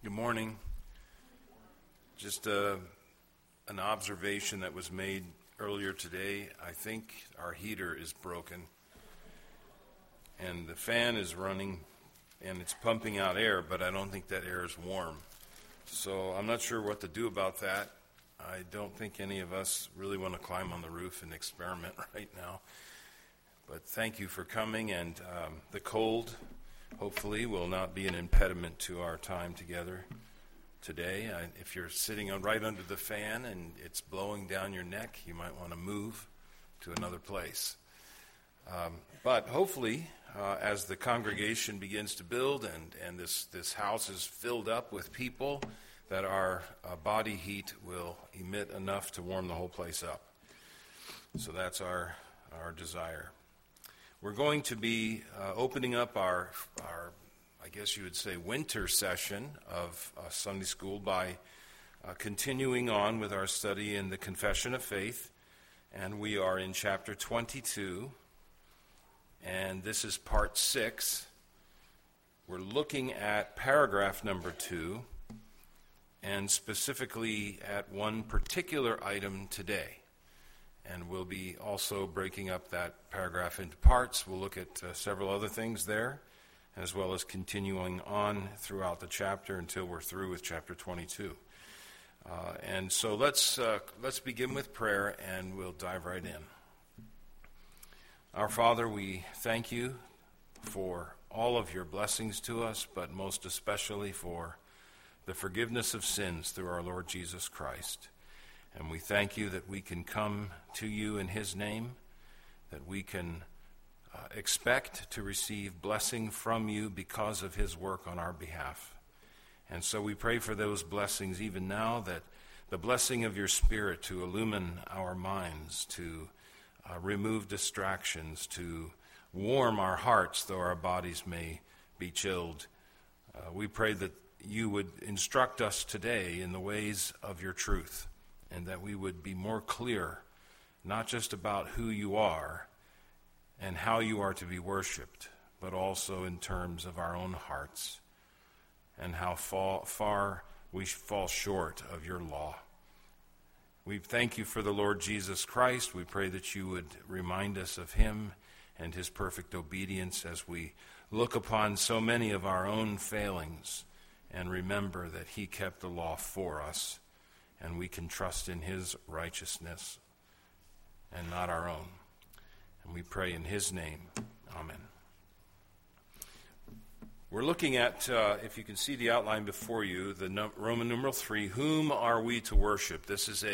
Good morning. Just an observation that was made earlier today. I think our heater is broken, and the fan is running, and it's pumping out air, but I don't think that air is warm. So I'm not sure what to do about that. I don't think any of us really want to climb on the roof and experiment right now. But thank you for coming, and the cold, hopefully, will not be an impediment to our time together today. If you're sitting right under the fan and it's blowing down your neck, you might want to move to another place. But hopefully, as the congregation begins to build and this house is filled up with people, that our body heat will emit enough to warm the whole place up. So that's our desire. We're going to be opening up our, I guess you would say, winter session of Sunday school by continuing on with our study in the Confession of Faith. And we are in chapter 22, and this is part 6. We're looking at paragraph number 2, and specifically at one particular item today. And we'll be also breaking up that paragraph into parts. We'll look at several other things there, as well as continuing on throughout the chapter until we're through with chapter 22. And so let's begin with prayer, and we'll dive right in. Our Father, we thank you for all of your blessings to us, but most especially for the forgiveness of sins through our Lord Jesus Christ. And we thank you that we can come to you in his name, that we can expect to receive blessing from you because of his work on our behalf. And so we pray for those blessings even now, that the blessing of your Spirit to illumine our minds, to remove distractions, to warm our hearts though our bodies may be chilled. We pray that you would instruct us today in the ways of your truth, and that we would be more clear, not just about who you are and how you are to be worshipped, but also in terms of our own hearts and how far we fall short of your law. We thank you for the Lord Jesus Christ. We pray that you would remind us of him and his perfect obedience as we look upon so many of our own failings and remember that he kept the law for us, and we can trust in his righteousness and not our own. And we pray in his name. Amen. We're looking at, if you can see the outline before you, the Roman numeral 3, whom are we to worship? This is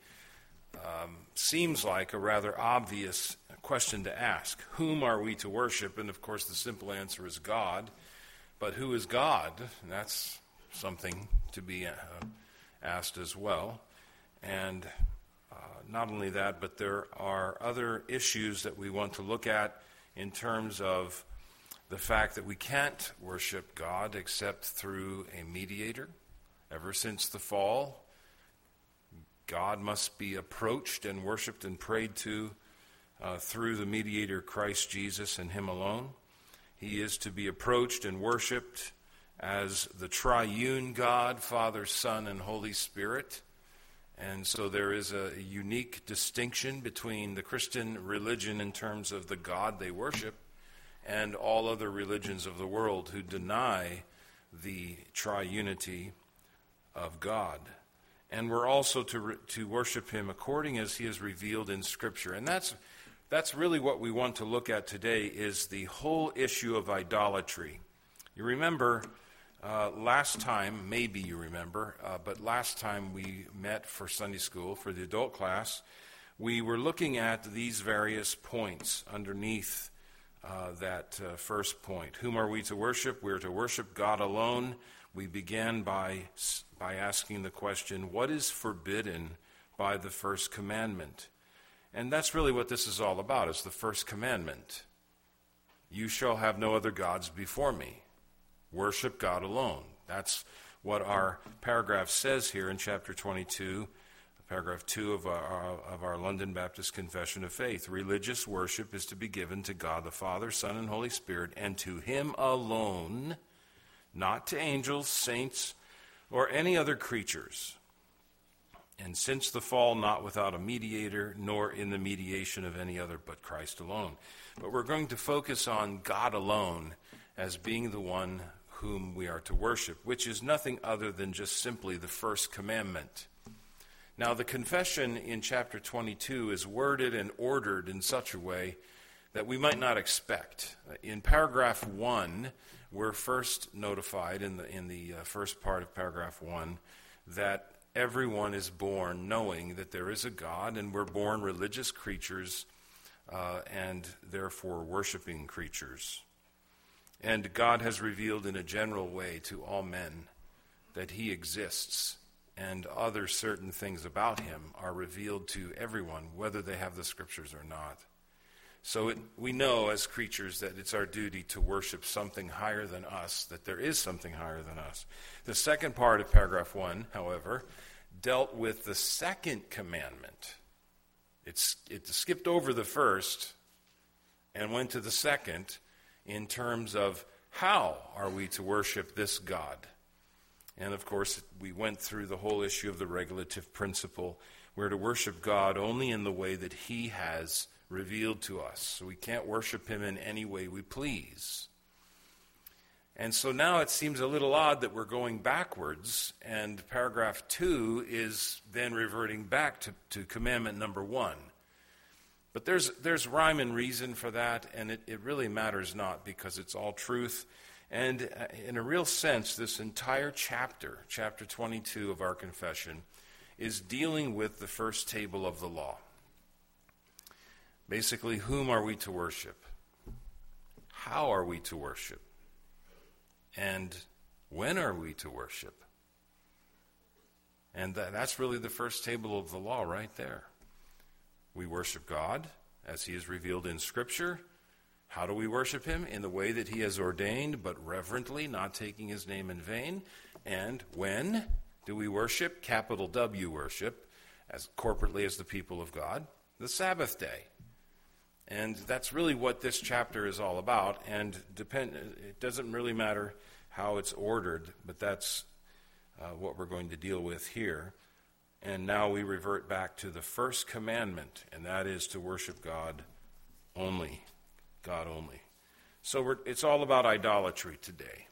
seems like a rather obvious question to ask. Whom are we to worship? And of course the simple answer is God. But who is God? And that's something to be asked as well. And not only that, but there are other issues that we want to look at in terms of the fact that we can't worship God except through a mediator. Ever since the fall, God must be approached and worshiped and prayed to through the mediator Christ Jesus and him alone. He is to be approached and worshiped as the triune God, Father, Son, and Holy Spirit. And so there is a unique distinction between the Christian religion in terms of the God they worship and all other religions of the world who deny the triunity of God. And we're also to worship him according as he is revealed in Scripture. And that's really what we want to look at today, is the whole issue of idolatry. You remember last time, maybe you remember, but last time we met for Sunday school, for the adult class, we were looking at these various points underneath that first point. Whom are we to worship? We're to worship God alone. We began by asking the question, what is forbidden by the first commandment? And that's really what this is all about, is the first commandment. You shall have no other gods before me. Worship God alone. That's what our paragraph says here in chapter 22, paragraph 2 of our London Baptist Confession of Faith. Religious worship is to be given to God the Father, Son, and Holy Spirit, and to him alone, not to angels, saints, or any other creatures. And since the fall, not without a mediator, nor in the mediation of any other but Christ alone. But we're going to focus on God alone as being the one whom we are to worship, which is nothing other than just simply the first commandment. Now, the confession in chapter 22 is worded and ordered in such a way that we might not expect. In paragraph 1, we're first notified in the first part of paragraph 1 that everyone is born knowing that there is a God, and we're born religious creatures and therefore worshiping creatures. And God has revealed in a general way to all men that he exists, and other certain things about him are revealed to everyone, whether they have the scriptures or not. So we know as creatures that it's our duty to worship something higher than us, that there is something higher than us. The second part of paragraph 1, however, dealt with the second commandment. It skipped over the first and went to the second in terms of how are we to worship this God. And of course, we went through the whole issue of the regulative principle. We're to worship God only in the way that he has revealed to us. So we can't worship him in any way we please. And so now it seems a little odd that we're going backwards, and paragraph 2 is then reverting back to commandment number 1. But there's rhyme and reason for that, and it really matters not, because it's all truth. And in a real sense, this entire chapter 22 of our confession, is dealing with the first table of the law. Basically, whom are we to worship? How are we to worship? And when are we to worship? And that's really the first table of the law right there. We worship God as he is revealed in Scripture. How do we worship him? In the way that he has ordained, but reverently, not taking his name in vain. And when do we worship? Capital W worship, as corporately as the people of God. The Sabbath day. And that's really what this chapter is all about. And it doesn't really matter how it's ordered, but that's what we're going to deal with here. And now we revert back to the first commandment, and that is to worship God only. God only. So it's all about idolatry today.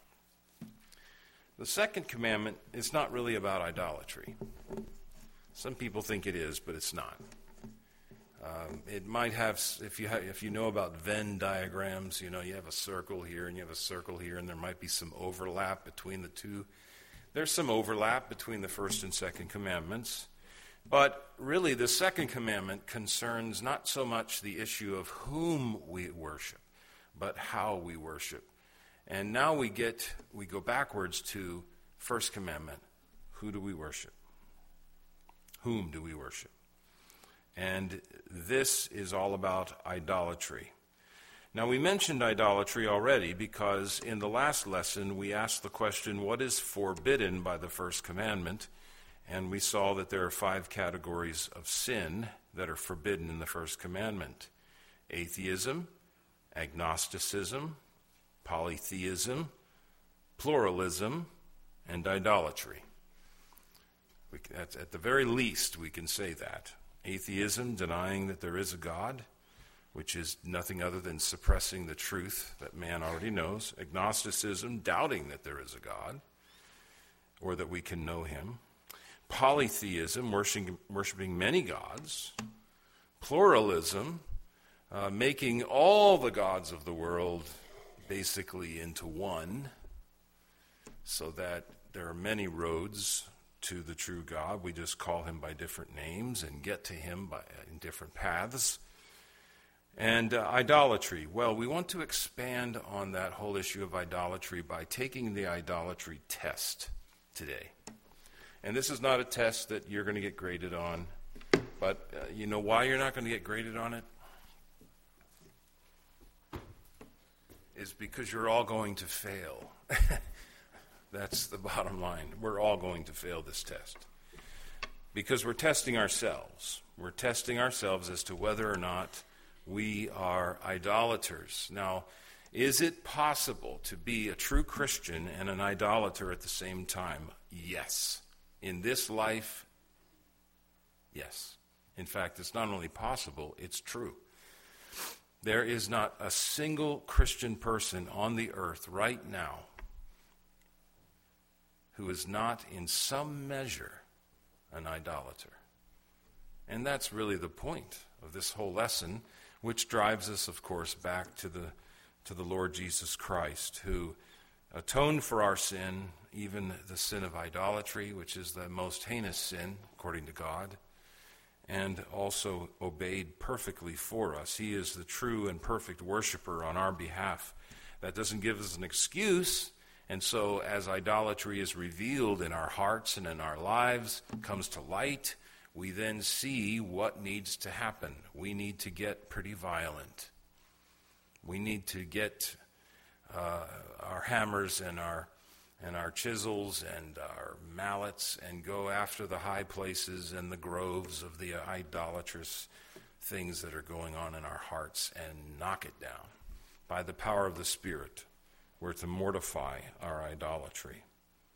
The second commandment is not really about idolatry. Some people think it is, but it's not. It might have, if you know about Venn diagrams, you have a circle here and you have a circle here, and there might be some overlap between the two. There's some overlap between the first and second commandments. But really, the second commandment concerns not so much the issue of whom we worship, but how we worship. And now we go backwards to first commandment. Who do we worship? Whom do we worship? And this is all about idolatry. Now, we mentioned idolatry already because in the last lesson we asked the question, what is forbidden by the first commandment? And we saw that there are 5 categories of sin that are forbidden in the first commandment: atheism, agnosticism, polytheism, pluralism, and idolatry. At the very least, we can say that. Atheism, denying that there is a God, which is nothing other than suppressing the truth that man already knows. Agnosticism, doubting that there is a God, or that we can know him. Polytheism, worshiping many gods. Pluralism, making all the gods of the world basically into one, so that there are many roads to the true God. We just call him by different names and get to him in different paths. And idolatry. Well, we want to expand on that whole issue of idolatry by taking the idolatry test today. And this is not a test that you're going to get graded on, but you know why you're not going to get graded on it? Is because you're all going to fail. That's the bottom line. We're all going to fail this test. Because we're testing ourselves. We're testing ourselves as to whether or not we are idolaters. Now, Is it possible to be a true Christian and an idolater at the same time? Yes. In this life, yes. In fact, it's not only possible, it's true. There is not a single Christian person on the earth right now who is not in some measure an idolater. And that's really the point of this whole lesson, which drives us, of course, back to the Lord Jesus Christ, who atoned for our sin, even the sin of idolatry, which is the most heinous sin, according to God, and also obeyed perfectly for us. He is the true and perfect worshiper on our behalf. That doesn't give us an excuse, and so as idolatry is revealed in our hearts and in our lives, comes to light, we then see what needs to happen. We need to get pretty violent. We need to get our hammers and our chisels and our mallets and go after the high places and the groves of the idolatrous things that are going on in our hearts and knock it down. By the power of the Spirit, we're to mortify our idolatry.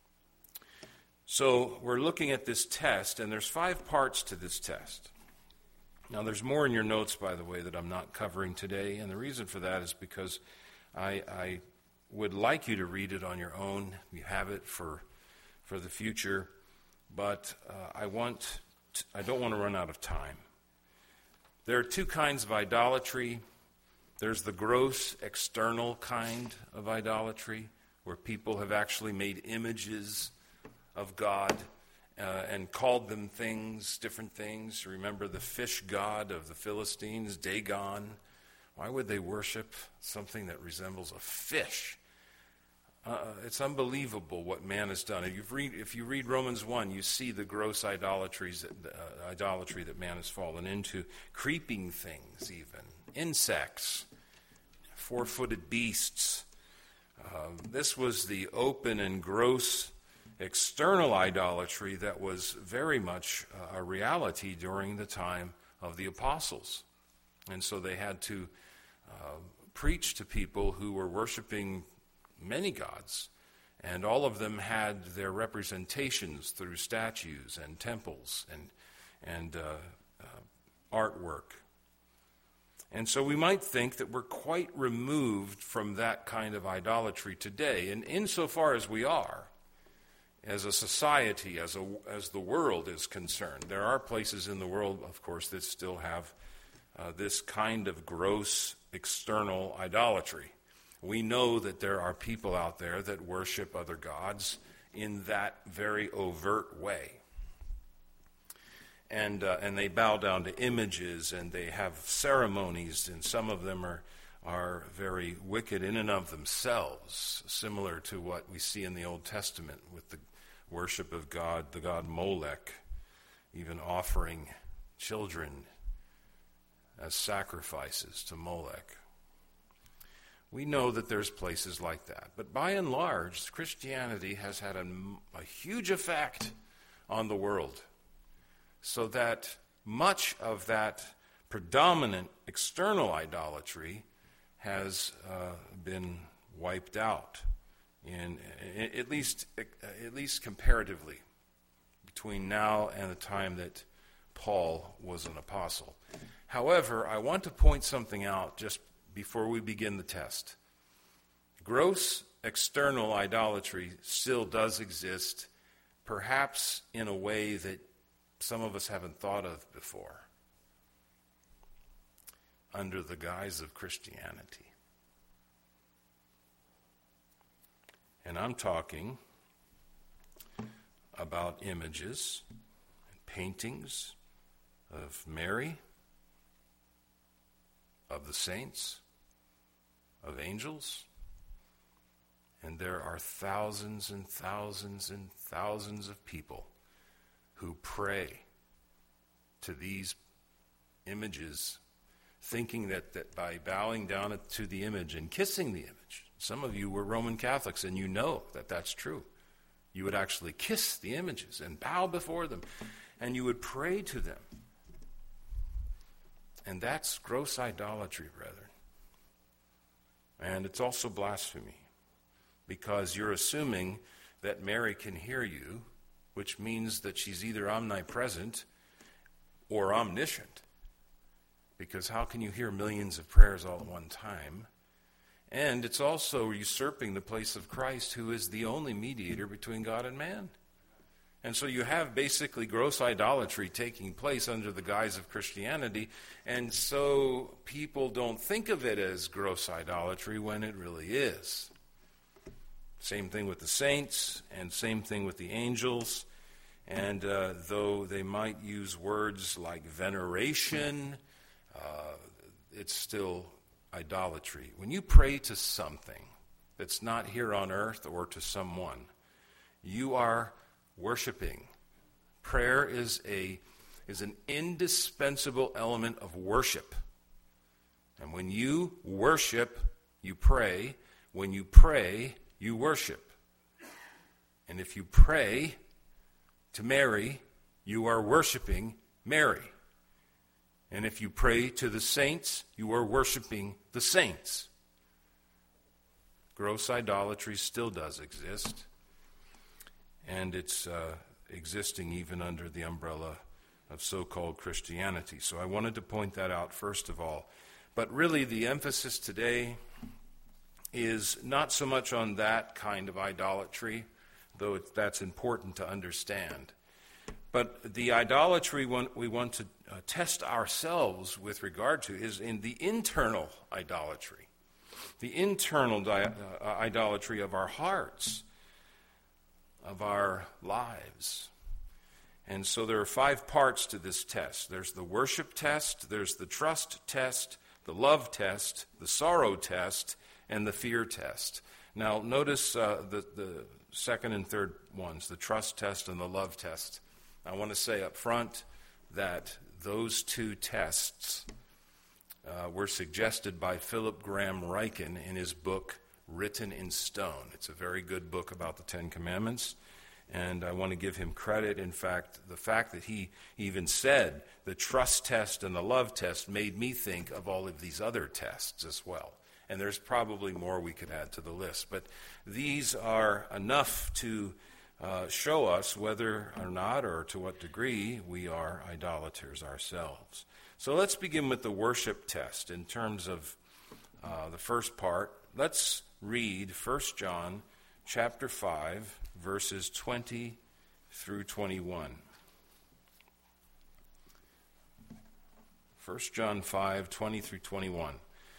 So we're looking at this test, and there's 5 parts to this test. Now, there's more in your notes, by the way, that I'm not covering today, and the reason for that is because I would like you to read it on your own. You have it for the future, but I don't want to run out of time. There are 2 kinds of idolatry. There's the gross external kind of idolatry, where people have actually made images of God and called them things, different things. Remember the fish god of the Philistines, Dagon. Why would they worship something that resembles a fish? It's unbelievable what man has done. If you read Romans 1, you see the gross idolatry that man has fallen into. Creeping things even, insects, 4-footed beasts. This was the open and gross external idolatry that was very much a reality during the time of the apostles. And so they had to preach to people who were worshiping many gods, and all of them had their representations through statues and temples and artwork. And so we might think that we're quite removed from that kind of idolatry today, and insofar as we are, as a society, as the world is concerned. There are places in the world, of course, that still have this kind of gross external idolatry. We know that there are people out there that worship other gods in that very overt way. And they bow down to images, and they have ceremonies, and some of them are very wicked in and of themselves, similar to what we see in the Old Testament with the worship of God, the god Molech, even offering children as sacrifices to Molech. We know that there's places like that. But by and large, Christianity has had a huge effect on the world, so that much of that predominant external idolatry has been wiped out. At least comparatively, between now and the time that Paul was an apostle. However, I want to point something out just before we begin the test. Gross external idolatry still does exist, perhaps in a way that some of us haven't thought of before, under the guise of Christianity. And I'm talking about images and paintings of Mary, of the saints, of angels. And there are thousands and thousands and thousands of people who pray to these images, thinking that by bowing down to the image and kissing the image, some of you were Roman Catholics, and you know that that's true. You would actually kiss the images and bow before them, and you would pray to them. And that's gross idolatry, brethren. And it's also blasphemy, because you're assuming that Mary can hear you, which means that she's either omnipresent or omniscient. Because how can you hear millions of prayers all at one time? And it's also usurping the place of Christ, who is the only mediator between God and man. And so you have basically gross idolatry taking place under the guise of Christianity, and so people don't think of it as gross idolatry when it really is. Same thing with the saints, and same thing with the angels. And though they might use words like veneration, it's still idolatry. When you pray to something that's not here on earth or to someone, you are worshiping. Prayer is an indispensable element of worship. And when you worship, you pray. When you pray, you worship. And if you pray to Mary, you are worshiping Mary. And if you pray to the saints, you are worshiping the saints. Gross idolatry still does exist. And it's existing even under the umbrella of so-called Christianity. So I wanted to point that out first of all. But really the emphasis today is not so much on that kind of idolatry, though that's important to understand. But the idolatry we want to test ourselves with regard to is in the internal idolatry. The internal idolatry of our hearts, of our lives. And so there are 5 parts to this test. There's the worship test, there's the trust test, the love test, the sorrow test, and the fear test. Now notice the second and third ones, the trust test and the love test. I want to say up front that those 2 tests were suggested by Philip Graham Ryken in his book, Written in Stone. It's a very good book about the 10 Commandments, and I want to give him credit. In fact, the fact that he even said the trust test and the love test made me think of all of these other tests as well. And there's probably more we could add to the list, but these are enough to show us whether or not, or to what degree, we are idolaters ourselves. So let's begin with the worship test in terms of the first part. Let's read 1 John chapter 5, verses 20 through 21. 1 John 5, 20 through 21.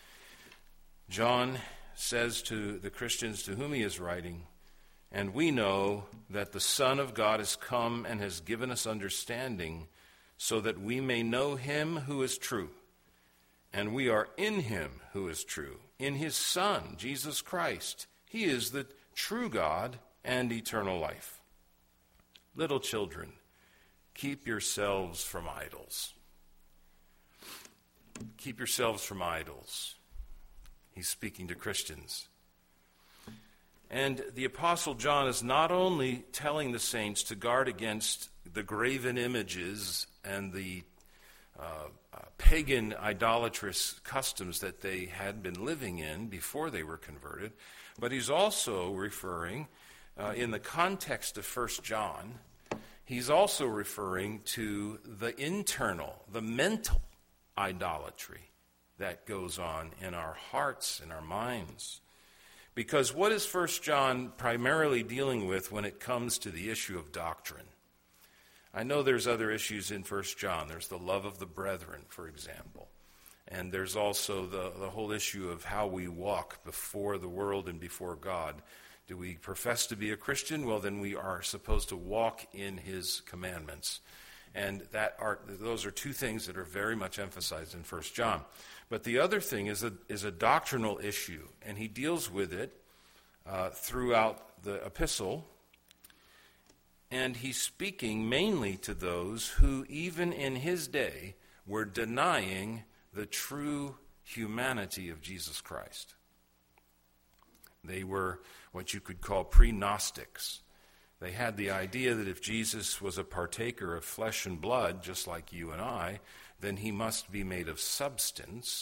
John says to the Christians to whom he is writing, "And we know that the Son of God has come and has given us understanding, so that we may know him who is true. And we are in him who is true, in his Son, Jesus Christ. He is the true God and eternal life. Little children, keep yourselves from idols." Keep yourselves from idols. He's speaking to Christians. And the Apostle John is not only telling the saints to guard against the graven images and the pagan idolatrous customs that they had been living in before they were converted, but he's also referring, in the context of 1 John, he's also referring to the internal, the mental idolatry that goes on in our hearts, in our minds. Because what is 1 John primarily dealing with when it comes to the issue of doctrine? I know there's other issues in 1 John. There's the love of the brethren, for example. And there's also the whole issue of how we walk before the world and before God. Do we profess to be a Christian? Well, then we are supposed to walk in his commandments. And those are 2 things that are very much emphasized in 1 John. But the other thing is a doctrinal issue, and he deals with it throughout the epistle. And he's speaking mainly to those who, even in his day, were denying the true humanity of Jesus Christ. They were what you could call pre-Gnostics. They had the idea that if Jesus was a partaker of flesh and blood, just like you and I, then he must be made of substance,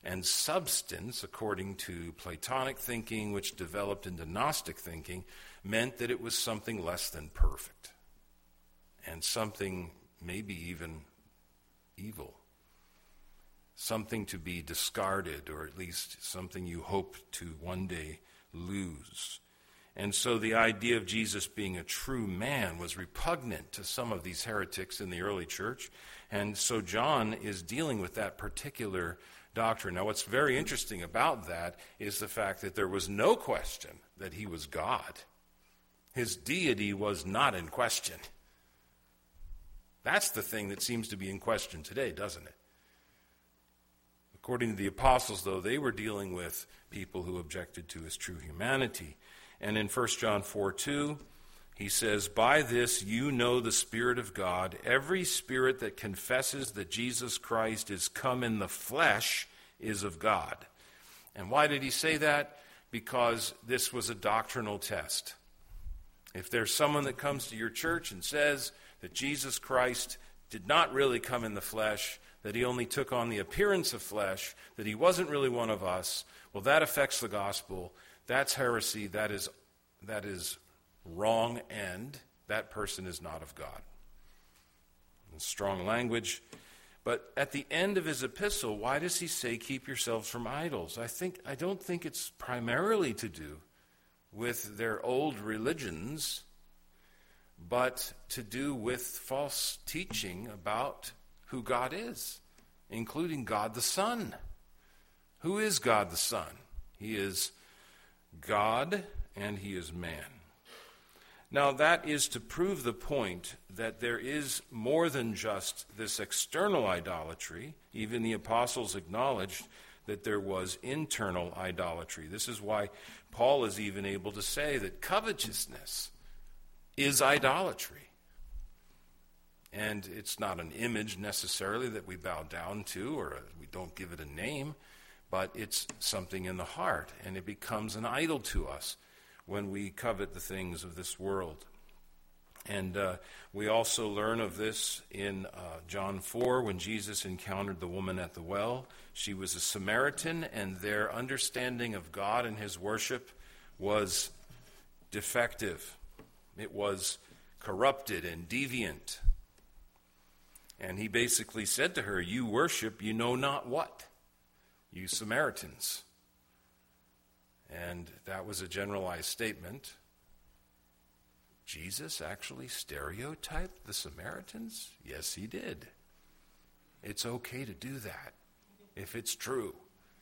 And substance, according to Platonic thinking, which developed into Gnostic thinking, meant that it was something less than perfect. And something maybe even evil. Something to be discarded, or at least something you hope to one day lose. And so the idea of Jesus being a true man was repugnant to some of these heretics in the early church. And so John is dealing with that particular doctrine. Now, what's very interesting about that is the fact that there was no question that he was God. His deity was not in question. That's the thing that seems to be in question today, doesn't it? According to the apostles, though, they were dealing with people who objected to his true humanity. And in 1 John 4:2, he says, "By this you know the Spirit of God. Every spirit that confesses that Jesus Christ is come in the flesh is of God." And why did he say that? Because this was a doctrinal test. If there's someone that comes to your church and says that Jesus Christ did not really come in the flesh, that he only took on the appearance of flesh, that he wasn't really one of us, well, that affects the gospel. That's heresy. That is wrong, and that person is not of God. It's strong language. But at the end of his epistle, why does he say, keep yourselves from idols? I don't think it's primarily to do with their old religions, but to do with false teaching about who God is, including God the Son. Who is God the Son? He is God and he is man. Now that is to prove the point that there is more than just this external idolatry. Even the apostles acknowledged that there was internal idolatry. This is why Paul is even able to say that covetousness is idolatry. And it's not an image necessarily that we bow down to, or we don't give it a name, but it's something in the heart, and it becomes an idol to us when we covet the things of this world. And we also learn of this in John 4, when Jesus encountered the woman at the well. She was a Samaritan, and their understanding of God and his worship was defective. It was corrupted and deviant. And he basically said to her, "You worship you know not what, you Samaritans." And that was a generalized statement. Jesus actually stereotyped the Samaritans? Yes, he did. It's okay to do that if it's true.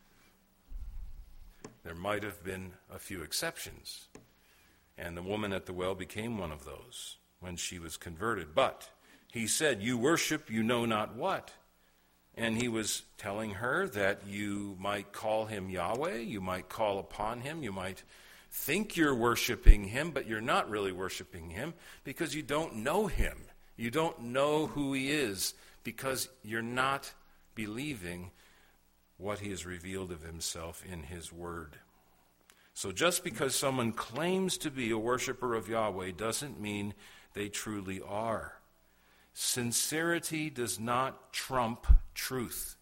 There might have been a few exceptions, and the woman at the well became one of those when she was converted. But he said, "You worship you know not what." And he was telling her that you might call him Yahweh, you might call upon him, you might think you're worshiping him, but you're not really worshiping him because you don't know him. You don't know who he is because you're not believing what he has revealed of himself in his word. So just because someone claims to be a worshiper of Yahweh doesn't mean they truly are. Sincerity does not trump truth.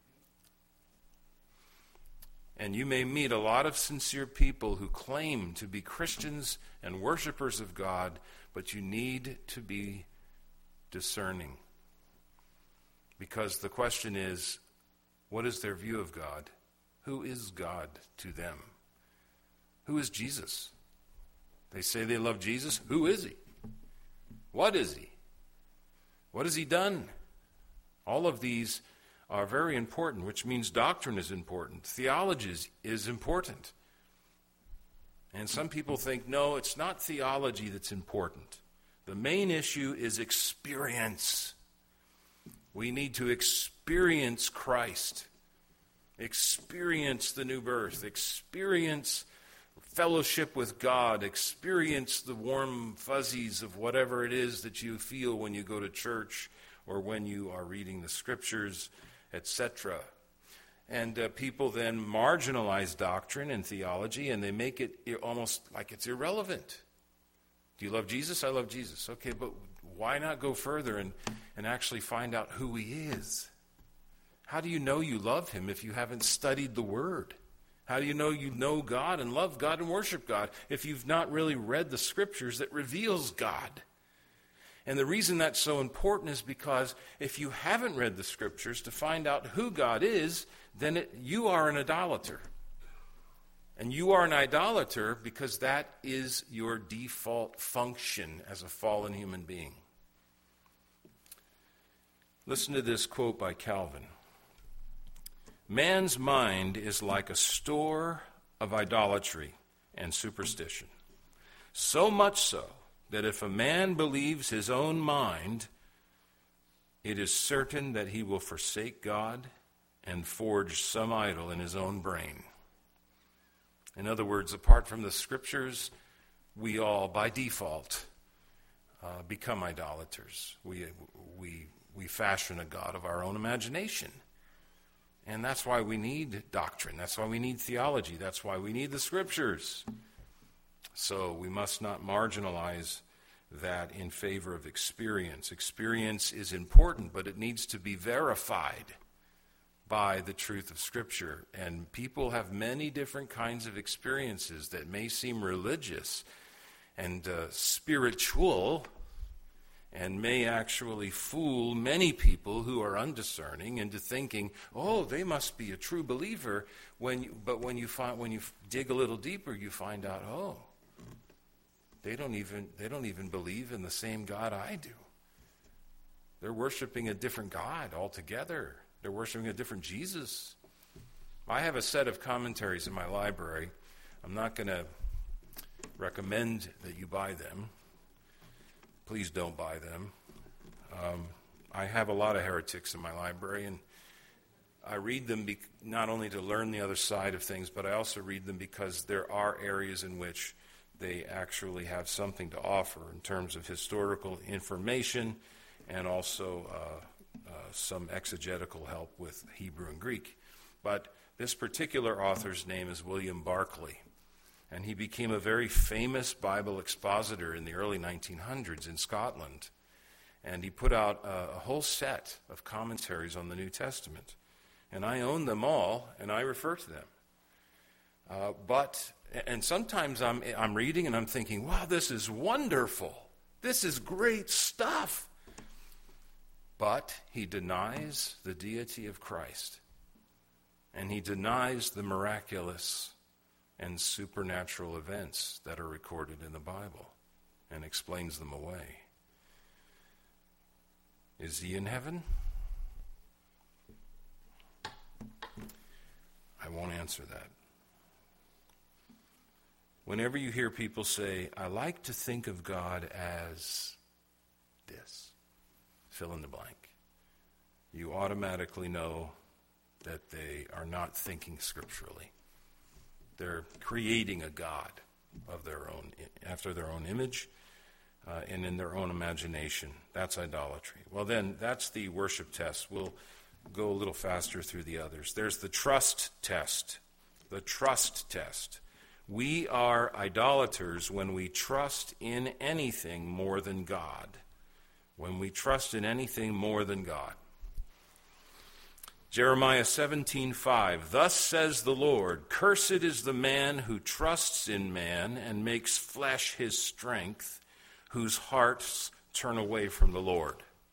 And you may meet a lot of sincere people who claim to be Christians and worshipers of God, but you need to be discerning. Because the question is, what is their view of God? Who is God to them? Who is Jesus? They say they love Jesus. Who is he? What is he? What has he done? All of these are very important, which means doctrine is important. Theology is important. And some people think, no, it's not theology that's important. The main issue is experience. We need to experience Christ, experience the new birth, experience fellowship with God, experience the warm fuzzies of whatever it is that you feel when you go to church or when you are reading the scriptures, etc. And people then marginalize doctrine and theology, and they make it almost like it's irrelevant. Do you love Jesus? I love Jesus. Okay, but why not go further and actually find out who he is? How do you know you love him if you haven't studied the Word? How do you know God and love God and worship God if you've not really read the Scriptures that reveals God? And the reason that's so important is because if you haven't read the Scriptures to find out who God is, then you are an idolater. And you are an idolater because that is your default function as a fallen human being. Listen to this quote by Calvin. Man's mind is like a store of idolatry and superstition, so much so that if a man believes his own mind, it is certain that he will forsake God and forge some idol in his own brain. In other words, apart from the Scriptures, we all, by default, become idolaters. We fashion a God of our own imagination. And that's why we need doctrine. That's why we need theology. That's why we need the Scriptures. So we must not marginalize that in favor of experience. Experience is important, but it needs to be verified by the truth of Scripture. And people have many different kinds of experiences that may seem religious and spiritual, and may actually fool many people who are undiscerning into thinking, oh, they must be a true believer. But when you dig a little deeper, you find out, oh, they don't even believe in the same God I do. They're worshiping a different God altogether. They're worshiping a different Jesus. I have a set of commentaries in my library. I'm not going to recommend that you buy them. Please don't buy them. I have a lot of heretics in my library, and I read them not only to learn the other side of things, but I also read them because there are areas in which they actually have something to offer in terms of historical information and also some exegetical help with Hebrew and Greek. But this particular author's name is William Barclay. And he became a very famous Bible expositor in the early 1900s in Scotland. And he put out a whole set of commentaries on the New Testament. And I own them all, and I refer to them. And sometimes I'm reading and I'm thinking, wow, this is wonderful. This is great stuff. But he denies the deity of Christ. And he denies the miraculous and supernatural events that are recorded in the Bible and explains them away. Is he in heaven? I won't answer that. Whenever you hear people say, I like to think of God as this, fill in the blank, you automatically know that they are not thinking scripturally. They're creating a God of their own, after their own image and in their own imagination. That's idolatry. Well, then, that's the worship test. We'll go a little faster through the others. There's the trust test. The trust test. We are idolaters when we trust in anything more than God. When we trust in anything more than God. Jeremiah 17:5, thus says the Lord, cursed is the man who trusts in man and makes flesh his strength, whose hearts turn away from the Lord.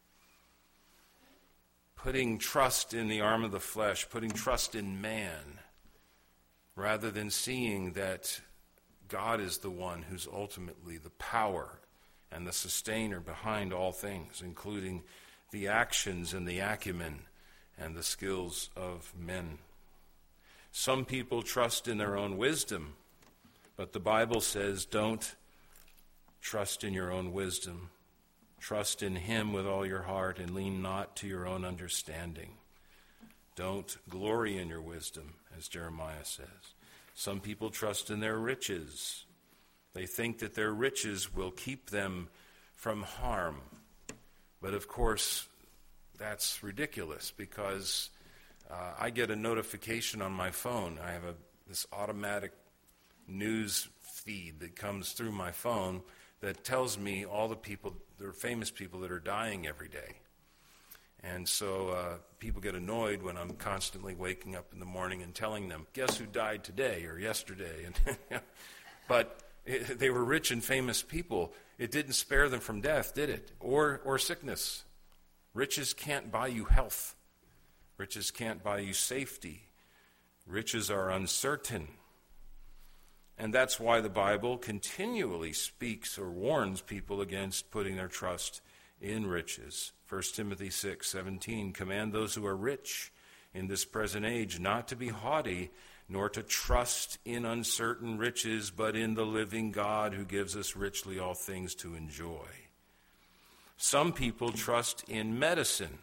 Putting trust in the arm of the flesh, putting trust in man, rather than seeing that God is the one who's ultimately the power and the sustainer behind all things, including the actions and the acumen and the skills of men. Some people trust in their own wisdom, but the Bible says don't trust in your own wisdom. Trust in him with all your heart and lean not to your own understanding. Don't glory in your wisdom, as Jeremiah says. Some people trust in their riches. They think that their riches will keep them from harm. But of course, that's ridiculous because I get a notification on my phone. I have this automatic news feed that comes through my phone that tells me all the famous people that are dying every day. And so people get annoyed when I'm constantly waking up in the morning and telling them, guess who died today or yesterday? But they were rich and famous people. It didn't spare them from death, did it? Or sickness. Riches can't buy you health. Riches can't buy you safety. Riches are uncertain. And that's why the Bible continually speaks or warns people against putting their trust in riches. 1 Timothy 6:17, command those who are rich in this present age not to be haughty, nor to trust in uncertain riches, but in the living God who gives us richly all things to enjoy. Some people trust in medicine.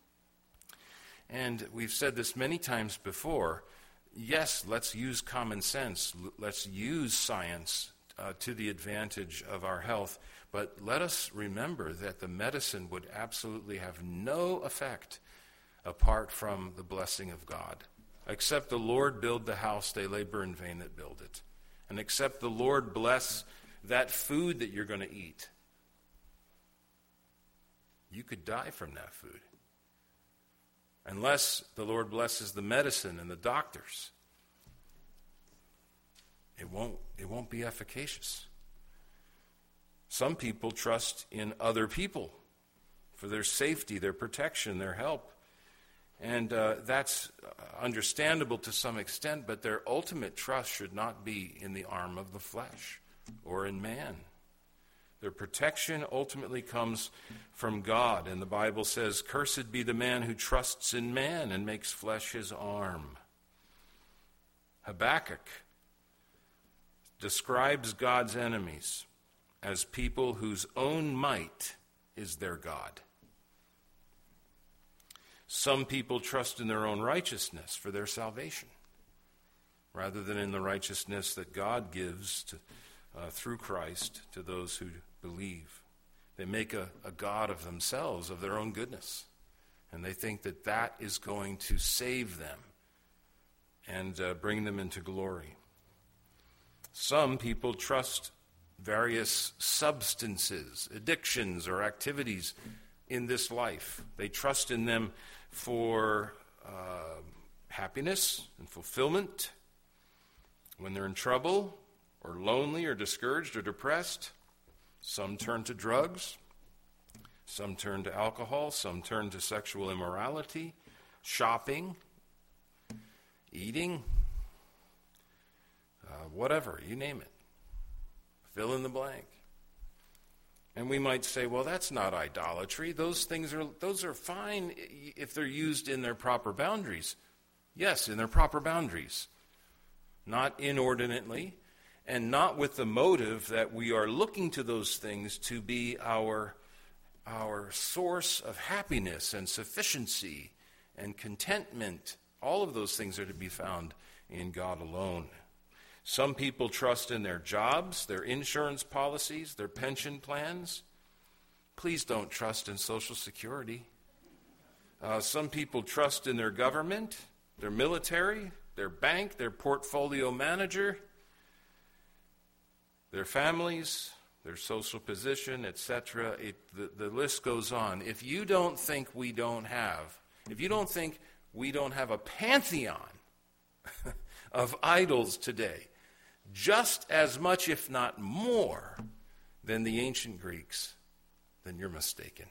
And we've said this many times before. Yes, let's use common sense. Let's use science to the advantage of our health. But let us remember that the medicine would absolutely have no effect apart from the blessing of God. Except the Lord build the house, they labor in vain that build it. And except the Lord bless that food that you're going to eat, you could die from that food. Unless the Lord blesses the medicine and the doctors, it won't be efficacious. Some people trust in other people for their safety, their protection, their help. And that's understandable to some extent, but their ultimate trust should not be in the arm of the flesh or in man. Their protection ultimately comes from God, and the Bible says, cursed be the man who trusts in man and makes flesh his arm. Habakkuk describes God's enemies as people whose own might is their God. Some people trust in their own righteousness for their salvation, rather than in the righteousness that God gives through Christ to those who believe. They make a God of themselves, of their own goodness, and they think that that is going to save them and bring them into glory. Some people trust various substances, addictions, or activities in this life. They trust in them for happiness and fulfillment. When they're in trouble or lonely or discouraged or depressed, some turn to drugs, some turn to alcohol, some turn to sexual immorality, shopping, eating, whatever, you name it. Fill in the blank. And we might say, well, that's not idolatry. Those are fine if they're used in their proper boundaries. Yes, in their proper boundaries. Not inordinately, and not with the motive that we are looking to those things to be our source of happiness and sufficiency and contentment. All of those things are to be found in God alone. Some people trust in their jobs, their insurance policies, their pension plans. Please don't trust in Social Security. Some people trust in their government, their military, their bank, their portfolio manager, their families, their social position, etc. The list goes on. If you don't think we don't have a pantheon of idols today, just as much, if not more, than the ancient Greeks, then you're mistaken.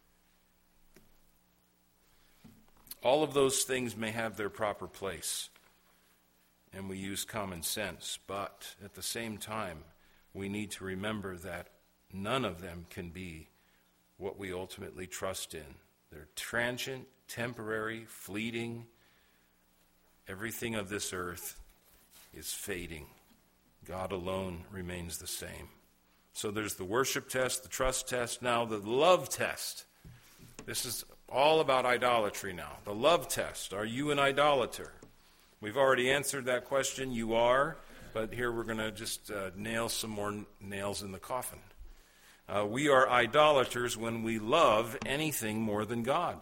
All of those things may have their proper place, and we use common sense, but at the same time, we need to remember that none of them can be what we ultimately trust in. They're transient, temporary, fleeting. Everything of this earth is fading. God alone remains the same. So there's the worship test, the trust test, now the love test. This is all about idolatry now. The love test. Are you an idolater? We've already answered that question. You are. But here we're going to just nail some more nails in the coffin. We are idolaters when we love anything more than God.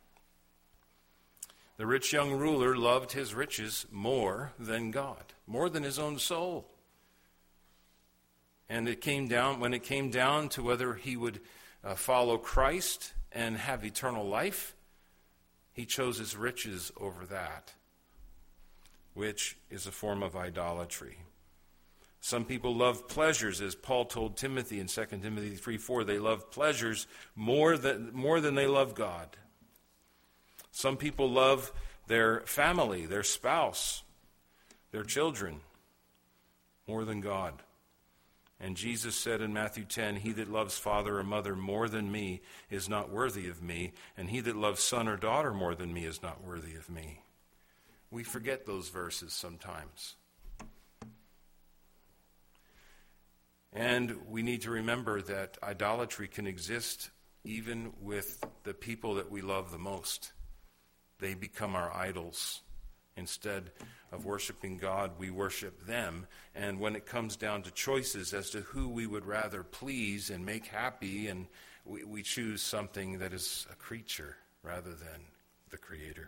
The rich young ruler loved his riches more than God, more than his own soul. And when it came down to whether he would follow Christ and have eternal life, He chose his riches over that, which is a form of idolatry. Some people love pleasures, as Paul told Timothy in 2 Timothy 3:4. They love pleasures more than they love God. Some people love their family, their spouse, their children, more than God. And Jesus said in Matthew 10, "He that loves father or mother more than me is not worthy of me, and he that loves son or daughter more than me is not worthy of me." We forget those verses sometimes. And we need to remember that idolatry can exist even with the people that we love the most. They become our idols. Instead of worshiping God, we worship them. And when it comes down to choices as to who we would rather please and make happy, and we choose something that is a creature rather than the Creator.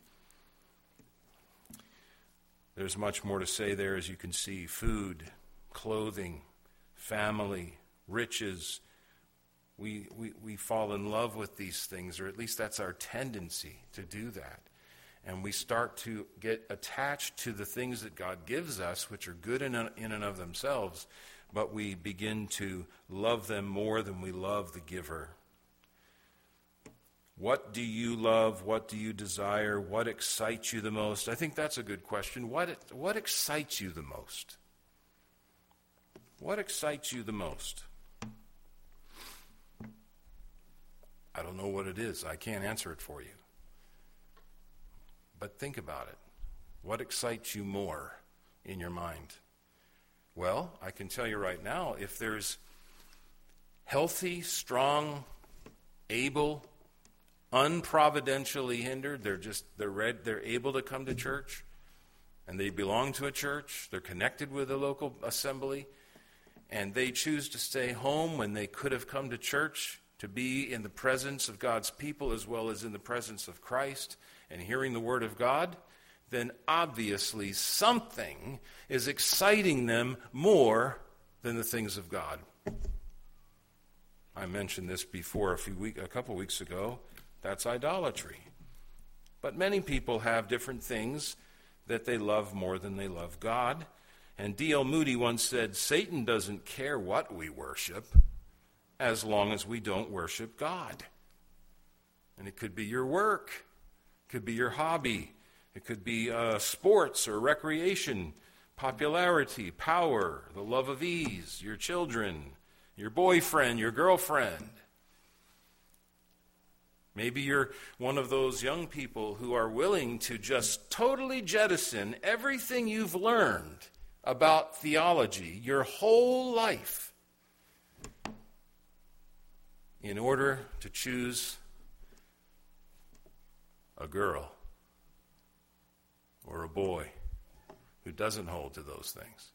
There's much more to say there, as you can see. Food, clothing, family, riches. We fall in love with these things, or at least that's our tendency to do that. And we start to get attached to the things that God gives us, which are good in and of themselves, but we begin to love them more than we love the giver. What do you love? What do you desire? What excites you the most? I think that's a good question. What excites you the most? What excites you the most? I don't know what it is. I can't answer it for you. But think about it. What excites you more in your mind? Well, I can tell you right now, if there's healthy, strong, able, unprovidentially hindered, they're able to come to church, and they belong to a church, they're connected with a local assembly, and they choose to stay home when they could have come to church to be in the presence of God's people as well as in the presence of Christ and hearing the Word of God, then obviously something is exciting them more than the things of God. I mentioned this before a couple weeks ago. That's idolatry. But many people have different things that they love more than they love God. And D.L. Moody once said, "Satan doesn't care what we worship as long as we don't worship God." And it could be your work. It could be your hobby. It could be sports or recreation, popularity, power, the love of ease, your children, your boyfriend, your girlfriend. Maybe you're one of those young people who are willing to just totally jettison everything you've learned about theology your whole life in order to choose a girl or a boy who doesn't hold to those things.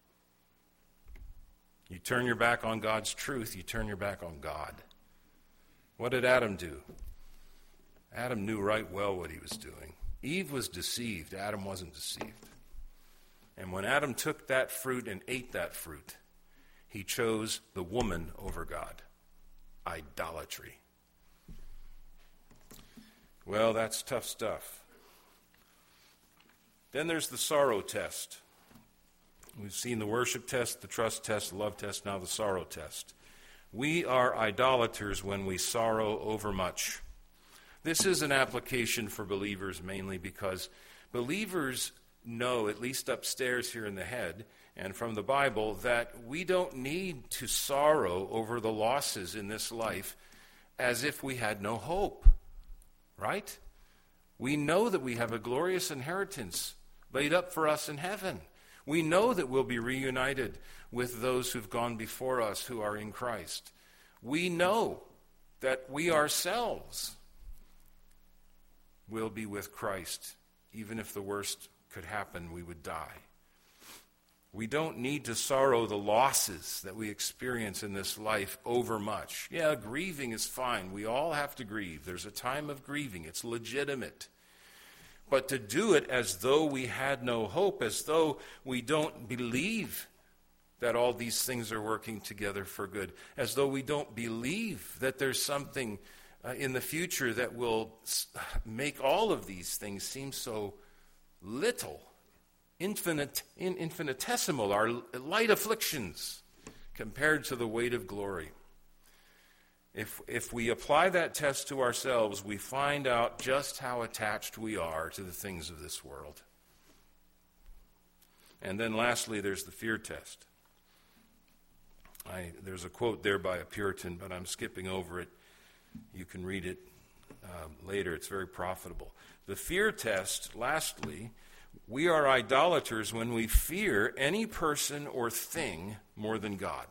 You turn your back on God's truth, you turn your back on God. What did Adam do? Adam knew right well what he was doing. Eve was deceived. Adam wasn't deceived. And when Adam took that fruit and ate that fruit, he chose the woman over God. Idolatry. Well, that's tough stuff. Then there's the sorrow test. We've seen the worship test, the trust test, the love test, now the sorrow test. We are idolaters when we sorrow over much. This is an application for believers mainly because believers know, at least upstairs here in the head and from the Bible, that we don't need to sorrow over the losses in this life as if we had no hope, right? We know that we have a glorious inheritance laid up for us in heaven. We know that we'll be reunited with those who've gone before us who are in Christ. We know that we ourselves will be with Christ. Even if the worst could happen, we would die. We don't need to sorrow the losses that we experience in this life over much. Yeah, grieving is fine. We all have to grieve. There's a time of grieving. It's legitimate. But to do it as though we had no hope, as though we don't believe that all these things are working together for good, as though we don't believe that there's something in the future that will make all of these things seem so little, infinitesimal, our light afflictions compared to the weight of glory. If we apply that test to ourselves, we find out just how attached we are to the things of this world. And then lastly, there's the fear test. There's a quote there by a Puritan, but I'm skipping over it. You can read it later. It's very profitable. The fear test, lastly, we are idolaters when we fear any person or thing more than God.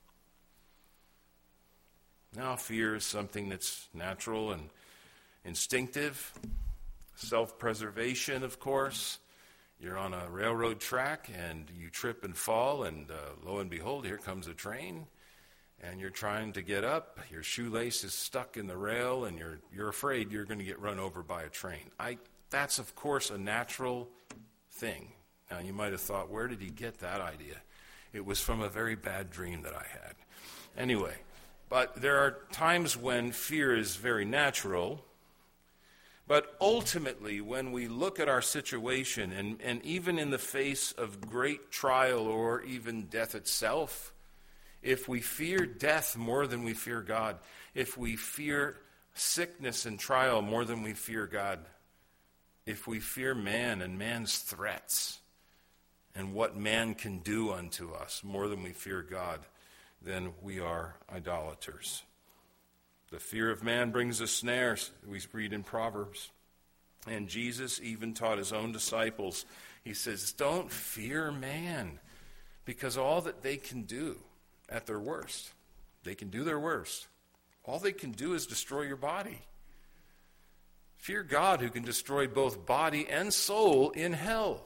Now, fear is something that's natural and instinctive. Self-preservation, of course. You're on a railroad track and you trip and fall, and lo and behold, here comes a train. And you're trying to get up. Your shoelace is stuck in the rail, and you're afraid you're going to get run over by a train. That's, of course, a natural thing. Now, you might have thought, where did he get that idea? It was from a very bad dream that I had. Anyway. But there are times when fear is very natural. But ultimately, when we look at our situation, and even in the face of great trial or even death itself, if we fear death more than we fear God, if we fear sickness and trial more than we fear God, if we fear man and man's threats and what man can do unto us more than we fear God, then we are idolaters. The fear of man brings a snare, we read in Proverbs. And Jesus even taught his own disciples. He says, don't fear man, because all that they can do at their worst, they can do their worst. All they can do is destroy your body. Fear God, who can destroy both body and soul in hell.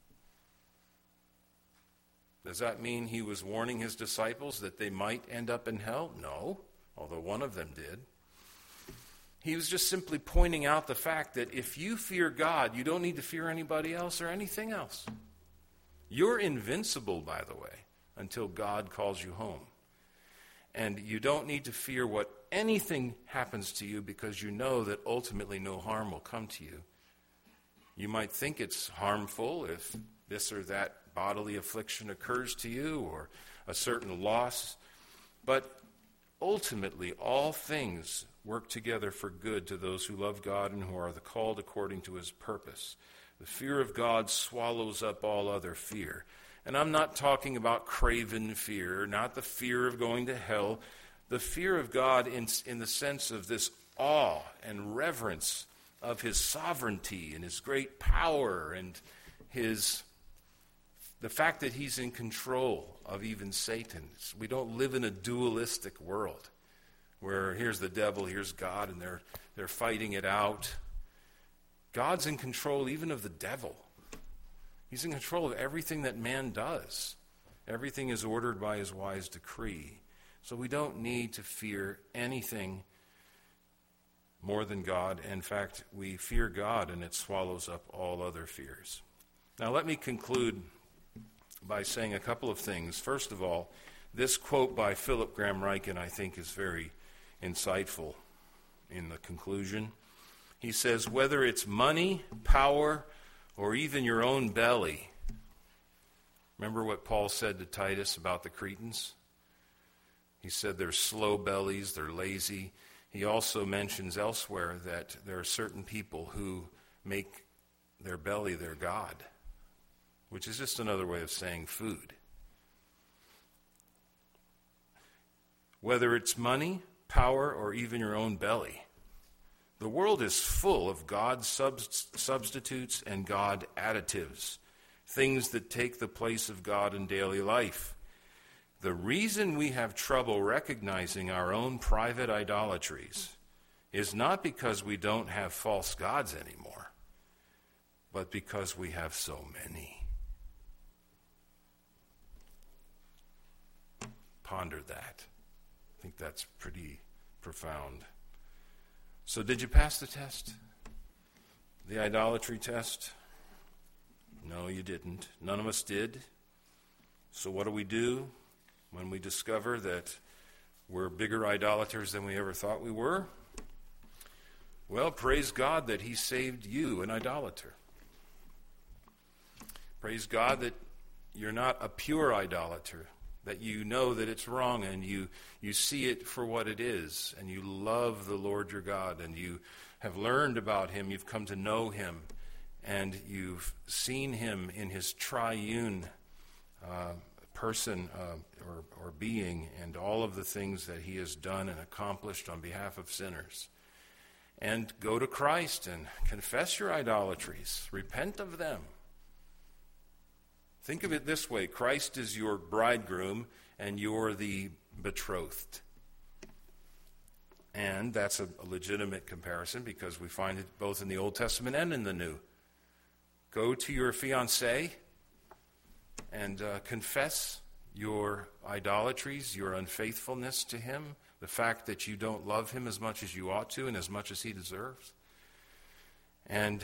Does that mean he was warning his disciples that they might end up in hell? No, although one of them did. He was just simply pointing out the fact that if you fear God, you don't need to fear anybody else or anything else. You're invincible, by the way, until God calls you home. And you don't need to fear what anything happens to you, because you know that ultimately no harm will come to you. You might think it's harmful if this or that bodily affliction occurs to you, or a certain loss. But ultimately, all things work together for good to those who love God and who are the called according to his purpose. The fear of God swallows up all other fear. And I'm not talking about craven fear, not the fear of going to hell. The fear of God in the sense of this awe and reverence of his sovereignty and his great power and the fact that he's in control of even Satan. We don't live in a dualistic world where here's the devil, here's God, and they're fighting it out. God's in control even of the devil. He's in control of everything that man does. Everything is ordered by his wise decree. So we don't need to fear anything more than God. In fact, we fear God, and it swallows up all other fears. Now let me conclude by saying a couple of things. First of all, this quote by Philip Graham Ryken, I think, is very insightful in the conclusion. He says, whether it's money, power, or even your own belly. Remember what Paul said to Titus about the Cretans? He said they're slow bellies, they're lazy. He also mentions elsewhere that there are certain people who make their belly their God, which is just another way of saying food. Whether it's money, power, or even your own belly, the world is full of God substitutes and God additives, things that take the place of God in daily life. The reason we have trouble recognizing our own private idolatries is not because we don't have false gods anymore, but because we have so many. Ponder that. I think that's pretty profound. So did you pass the test? The idolatry test? No, you didn't. None of us did. So what do we do when we discover that we're bigger idolaters than we ever thought we were? Well, praise God that he saved you, an idolater. Praise God that you're not a pure idolater, that you know that it's wrong and you see it for what it is, and you love the Lord your God, and you have learned about him, you've come to know him, and you've seen him in his triune person or being, and all of the things that he has done and accomplished on behalf of sinners. And go to Christ and confess your idolatries. Repent of them. Think of it this way. Christ is your bridegroom, and you're the betrothed. And that's a legitimate comparison because we find it both in the Old Testament and in the New. Go to your fiancé and confess your idolatries, your unfaithfulness to him, the fact that you don't love him as much as you ought to and as much as he deserves. And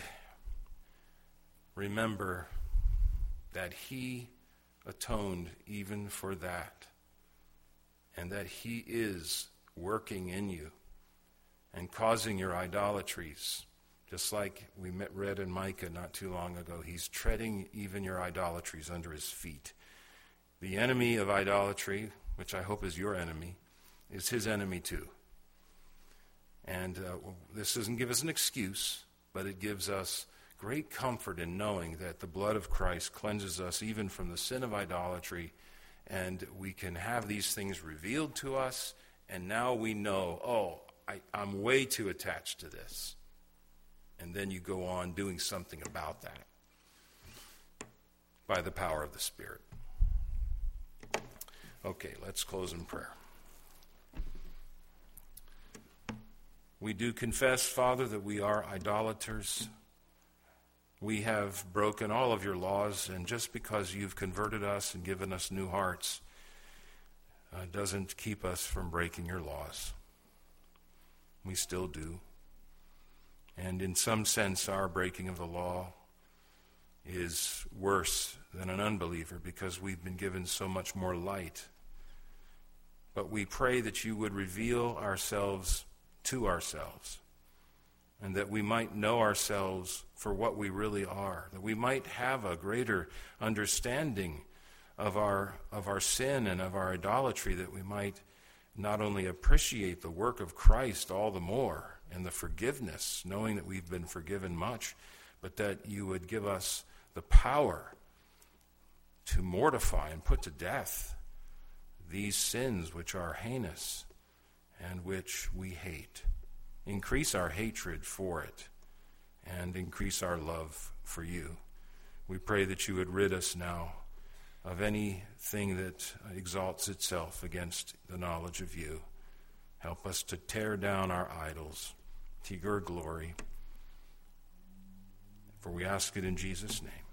remember that he atoned even for that, and that he is working in you and causing your idolatries, just like we read in Micah not too long ago. He's treading even your idolatries under his feet. The enemy of idolatry, which I hope is your enemy, is his enemy too. And this doesn't give us an excuse, but it gives us great comfort in knowing that the blood of Christ cleanses us even from the sin of idolatry, and we can have these things revealed to us, and now we know, I'm way too attached to this. And then you go on doing something about that by the power of the Spirit. Okay, let's close in prayer. We do confess, Father, that we are idolaters. We have broken all of your laws, and just because you've converted us and given us new hearts doesn't keep us from breaking your laws. We still do. And in some sense, our breaking of the law is worse than an unbeliever because we've been given so much more light. But we pray that you would reveal ourselves to ourselves, and that we might know ourselves for what we really are, that we might have a greater understanding of our sin and of our idolatry, that we might not only appreciate the work of Christ all the more and the forgiveness, knowing that we've been forgiven much, but that you would give us the power to mortify and put to death these sins which are heinous and which we hate. Increase our hatred for it and increase our love for you. We pray that you would rid us now of anything that exalts itself against the knowledge of you. Help us to tear down our idols to your glory. For we ask it in Jesus' name.